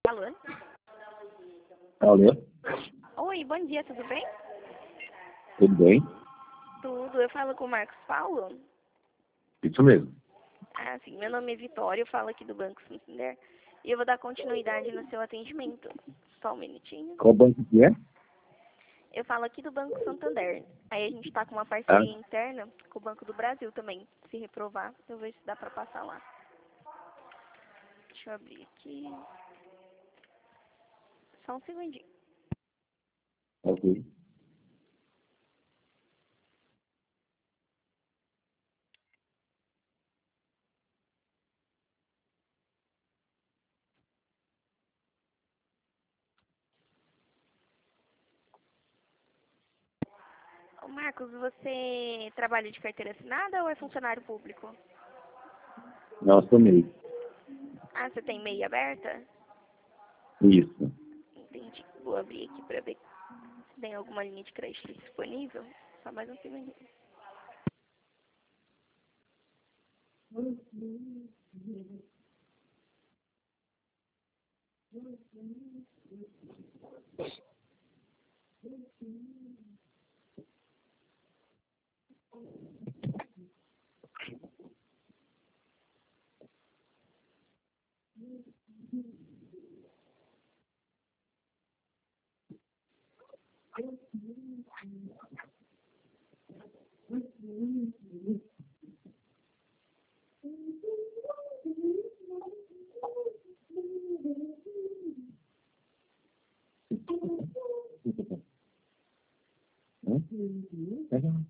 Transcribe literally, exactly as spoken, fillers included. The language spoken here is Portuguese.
Alô? Alô? Oi, bom dia, tudo bem? Tudo bem? Tudo, eu falo com o Marcos Paulo. Isso mesmo. Ah, sim, meu nome é Vitória, eu falo aqui do Banco Santander e eu vou dar continuidade no seu atendimento. Só um minutinho. Qual banco que é? Eu falo aqui do Banco Santander. Aí a gente está com uma Ah, parceria interna com o Banco do Brasil também. Se reprovar, eu vejo se dá para passar lá. Deixa eu abrir aqui. Só um segundinho. ok. Ô, Marcos, você trabalha de carteira assinada ou é funcionário público? Não, assumi. Ah, você tem MEI aberta? Isso. Entendi. Vou abrir aqui para ver se tem alguma linha de crédito disponível. Só mais um segundinho. Hã? Pega lá.